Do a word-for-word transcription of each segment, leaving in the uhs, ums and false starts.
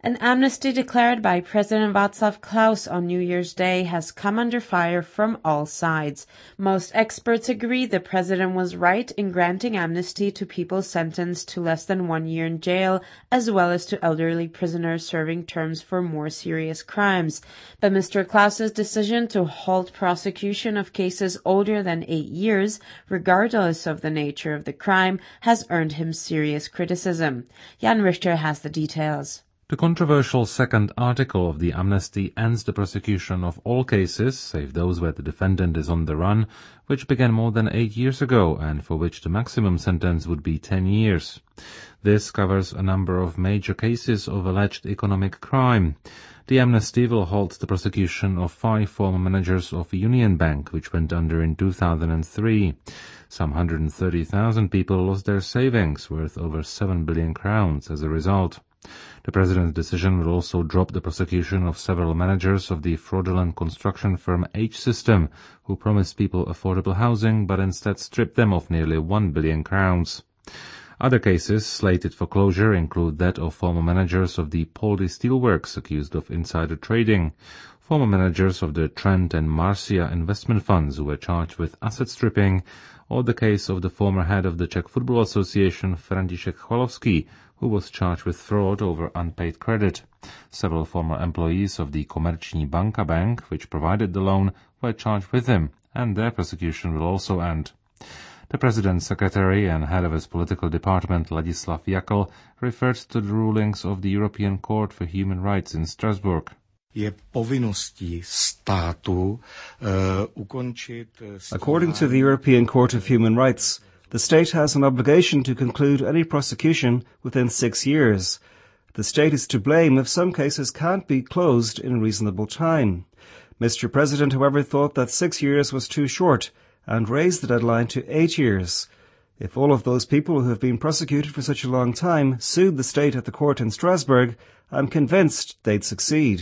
An amnesty declared by President Václav Klaus on New Year's Day has come under fire from all sides. Most experts agree the president was right in granting amnesty to people sentenced to less than one year in jail, as well as to elderly prisoners serving terms for more serious crimes. But Mister Klaus's decision to halt prosecution of cases older than eight years, regardless of the nature of the crime, has earned him serious criticism. Jan Richter has the details. The controversial second article of the amnesty ends the prosecution of all cases, save those where the defendant is on the run, which began more than eight years ago and for which the maximum sentence would be ten years. This covers a number of major cases of alleged economic crime. The amnesty will halt the prosecution of five former managers of Union Bank, which went under in two thousand three. Some one hundred thirty thousand people lost their savings, worth over seven billion crowns, as a result. The president's decision will also drop the prosecution of several managers of the fraudulent construction firm H-System, who promised people affordable housing but instead stripped them of nearly one billion crowns. Other cases slated for closure include that of former managers of the Poldi Steelworks accused of insider trading, former managers of the Trent and Marcia investment funds who were charged with asset stripping, or the case of the former head of the Czech Football Association, František Chvalovský, who was charged with fraud over unpaid credit. Several former employees of the Komerční banka bank, which provided the loan, were charged with him, and their prosecution will also end. The president's secretary and head of his political department, Ladislav Jakl, referred to the rulings of the European Court for Human Rights in Strasbourg. According to the European Court of Human Rights, the state has an obligation to conclude any prosecution within six years. The state is to blame if some cases can't be closed in a reasonable time. Mister President, however, thought that six years was too short and raised the deadline to eight years. If all of those people who have been prosecuted for such a long time sued the state at the court in Strasbourg, I'm convinced they'd succeed.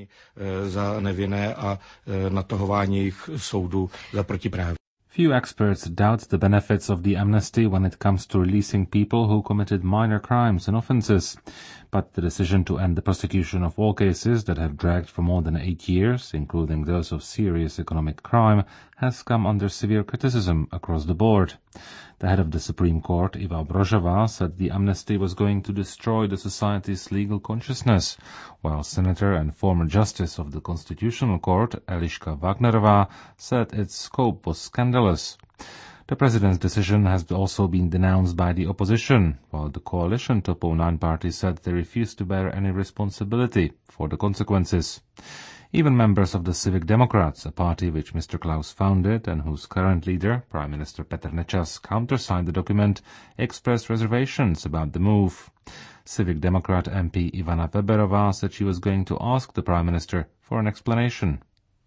Few experts doubt the benefits of the amnesty when it comes to releasing people who committed minor crimes and offences. But the decision to end the prosecution of all cases that have dragged for more than eight years, including those of serious economic crime, has come under severe criticism across the board. The head of the Supreme Court, Iva Brožová, said the amnesty was going to destroy the society's legal consciousness, while Senator and former Justice of the Constitutional Court, Eliška Wagnerová, said its scope was scandalous. The president's decision has also been denounced by the opposition, while the coalition Top oh nine party said they refused to bear any responsibility for the consequences. Even members of the Civic Democrats, a party which Mister Klaus founded and whose current leader, Prime Minister Petr Nečas, countersigned the document, expressed reservations about the move. Civic Democrat M P Ivana Weberová said she was going to ask the Prime Minister for an explanation.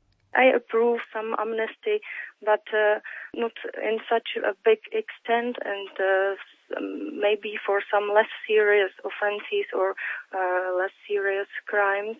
I approve some amnesty, but uh, not in such a big extent, and uh, maybe for some less serious offences or uh, less serious crimes.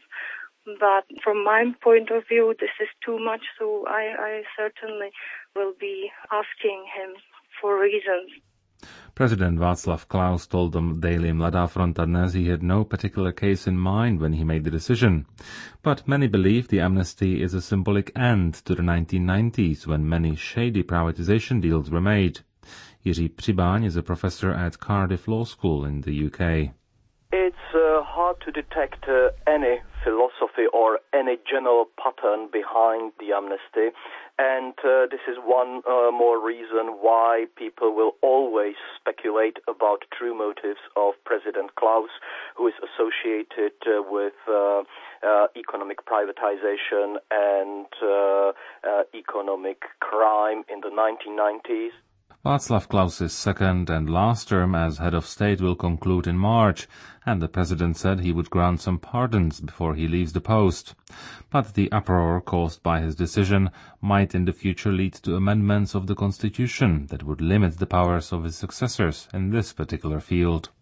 But from my point of view, this is too much, so I, I certainly will be asking him for reasons. President Václav Klaus told the daily Mladá Fronta dnes he had no particular case in mind when he made the decision. But many believe the amnesty is a symbolic end to the nineteen nineties, when many shady privatization deals were made. Jiří Přibáň is a professor at Cardiff Law School in the U K. It's uh, hard to detect uh, any philosophy or any general pattern behind the amnesty, and uh, this is one uh, more reason why people will always speculate about true motives of President Klaus, who is associated uh, with uh, uh, economic privatization and uh, uh, economic crime in the nineteen nineties. Václav Klaus's second and last term as head of state will conclude in March, and the president said he would grant some pardons before he leaves the post. But the uproar caused by his decision might in the future lead to amendments of the constitution that would limit the powers of his successors in this particular field.